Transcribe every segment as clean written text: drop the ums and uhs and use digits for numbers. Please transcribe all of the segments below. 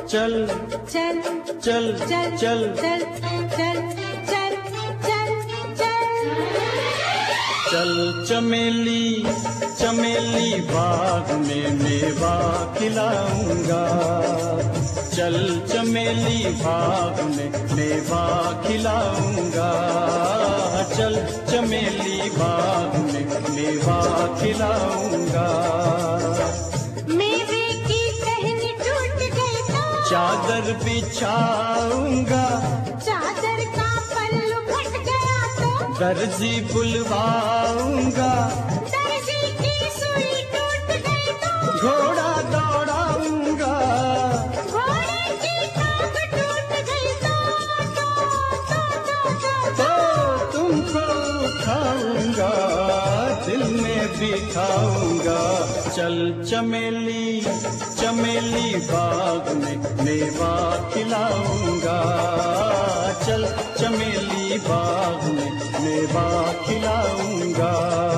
चल चल चल चल चल चल चल चल चल चल चल चमेली चमेली बाग में मेवा खिलाऊंगा। चल चमेली बाग में मेवा खिलाऊंगा। चल चमेली बाग में मेवा खिलाऊंगा। मेवे की टहनी टूट गई तो चादर बिछाऊंगा। चादर का पल्लू फट गया तो दर्जी बुलवाऊंगा। दर्जी की सुई टूट गई तो घोड़ा दौड़ाऊंगा। घोड़े की टांग टूट गई तो तुमको उठाऊंगा, दिल में बिठाऊंगा। चल चमेली चमेली बाग में मेवा खिलाऊंगा। चल चमेली बाग में मेवा खिलाऊंगा।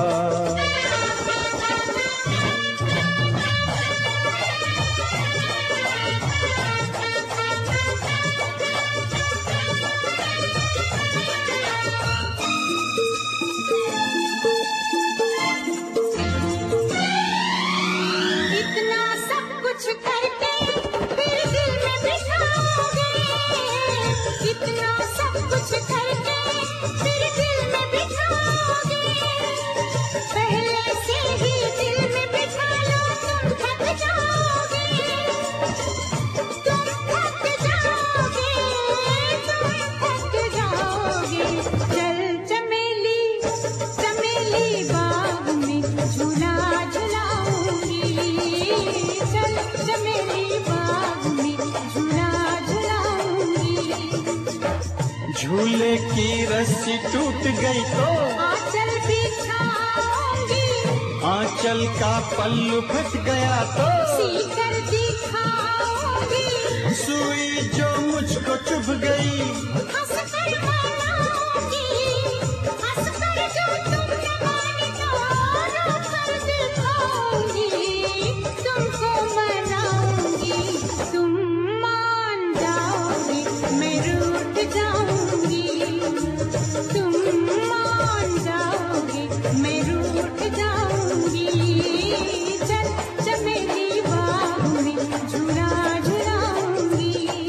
इतना सब कुछ करके फिर दिल में बिठाओगे। इतना सब कुछ करके फिर दिल में बिठाओगे। पहले से ही दिल में बिठा लो, तुम थक जाओगे। तुम थक जाओगे, तुम थक जाओगे। चल चमेली चमेली बाग में झूला झुलाऊंगी। चल चमेली बाग में झूला झुलाऊंगी। झूले की रस्सी टूट गई तो आंचल बिछाऊंगी। आंचल का पल्लू फट गया तो सीकर दिखाऊंगी। सुई जो मुझको चुभ गई हंस कर मनाऊंगी। हंस कर जो तुम न माने तो रो कर दिखाऊंगी। तुमको मनाऊंगी, तुम मान जाओगे, मैं रूठ जाऊंगी। तुम मान जाओगे, मैं रूठ जाऊंगी। चल चमेली बाग में झूला झुलाऊंगी।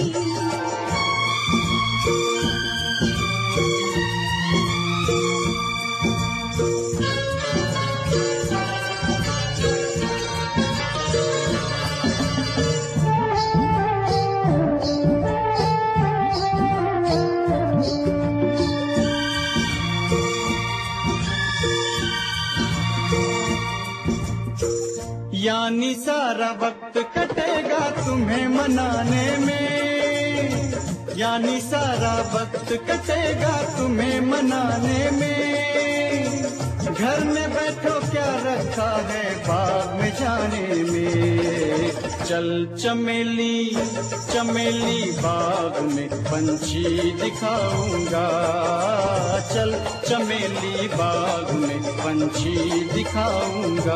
यानी सारा वक्त कटेगा तुम्हें मनाने में। यानी सारा वक्त कटेगा तुम्हें मनाने में। घर में बैठो क्या रखा है बाग में जाने में। चल चमेली चमेली बाग में पंछी दिखाऊंगा। चल चमेली बाग में पंछी दिखाऊंगा।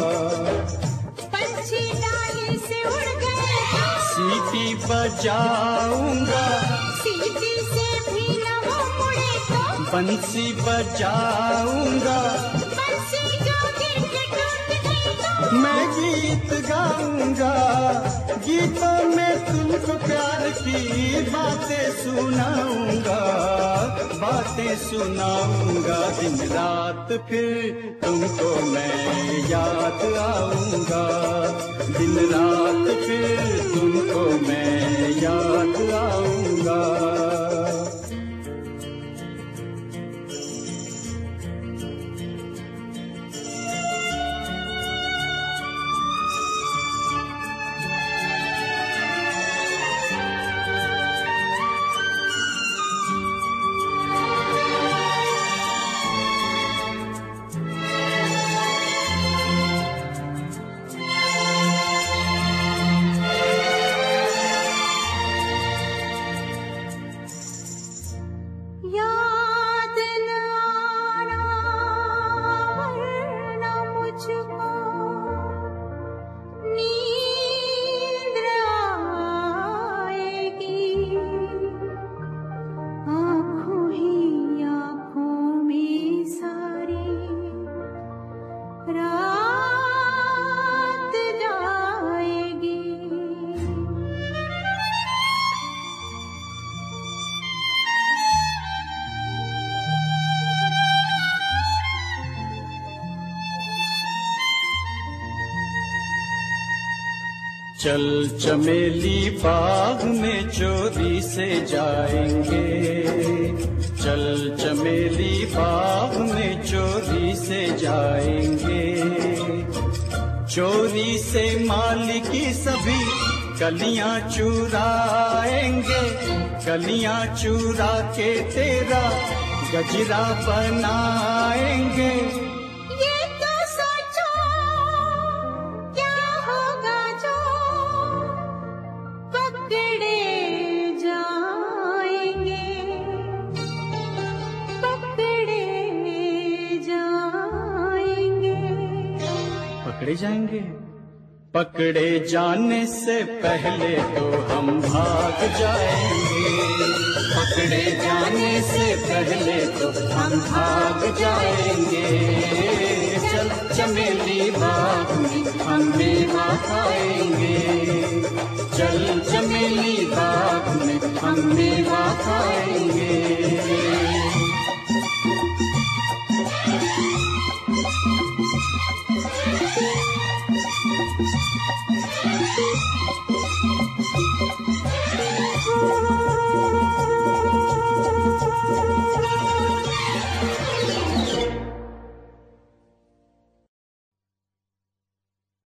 पंछी डाली से उड़ गए तो सीटी बजाऊंगा। सीटी से भी न वो मुड़े तो बंसी बजाऊंगा। बंसी जो गिर के टूट गई तो मैं गीत गाऊंगा। गीतों में तुमको प्यार की बातें सुनाऊंगा। बातें सुनाऊंगा दिन रात फिर तुमको मैं याद आऊंगा। दिन रात फिर तुमको मैं याद आऊंगा। चल चमेली बाग में चोरी से जाएंगे, चल चमेली बाग में चोरी से जाएंगे। चोरी से माली की सभी कलियां चुराएंगे, कलियां चुरा के तेरा गजरा बनाएंगे। ये तो सोचो क्या होगा जो पकड़े जाएंगे, पकड़े जाएंगे। पकड़े जाएंगे? पकड़े जाने से पहले तो हम भाग जाएंगे, पकड़े जाने से पहले तो हम भाग जाएंगे। चल चमेली बाग में हम मेवा खाएंगे, चल चमेली बाग में हम मेवा खाएंगे।